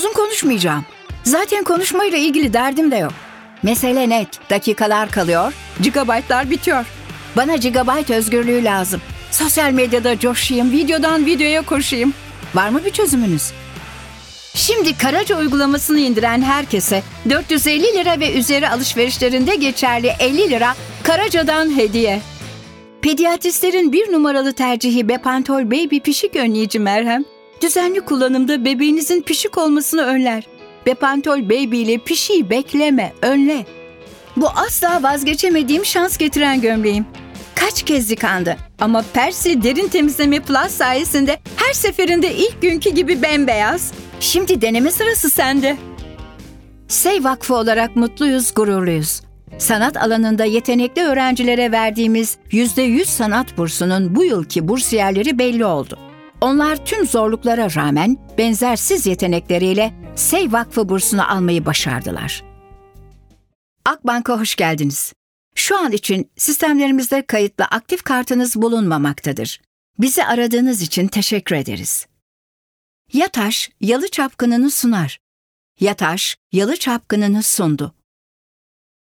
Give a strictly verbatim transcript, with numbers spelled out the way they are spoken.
Uzun konuşmayacağım. Zaten konuşmayla ilgili derdim de yok. Mesele net. Dakikalar kalıyor, gigabaytlar bitiyor. Bana gigabayt özgürlüğü lazım. Sosyal medyada coşayım, videodan videoya koşayım. Var mı bir çözümünüz? Şimdi Karaca uygulamasını indiren herkese dört yüz elli lira ve üzeri alışverişlerinde geçerli elli lira Karaca'dan hediye. Pediatristlerin bir numaralı tercihi Bepantol Baby pişik önleyici merhem. Düzenli kullanımda bebeğinizin pişik olmasını önler. Bepantol Baby ile pişiği bekleme, önle. Bu asla vazgeçemediğim şans getiren gömleğim. Kaç kez yıkandı ama Persil Derin Temizleme Plus sayesinde her seferinde ilk günkü gibi bembeyaz. Şimdi deneme sırası sende. Sey Vakfı olarak mutluyuz, gururluyuz. Sanat alanında yetenekli öğrencilere verdiğimiz yüzde yüz sanat bursunun bu yılki bursiyerleri belli oldu. Onlar tüm zorluklara rağmen benzersiz yetenekleriyle Sey Vakfı bursunu almayı başardılar. Akbank'a hoş geldiniz. Şu an için sistemlerimizde kayıtlı aktif kartınız bulunmamaktadır. Bizi aradığınız için teşekkür ederiz. Yataş, Yalı Çapkını'nı sunar. Yataş, Yalı Çapkını'nı sundu.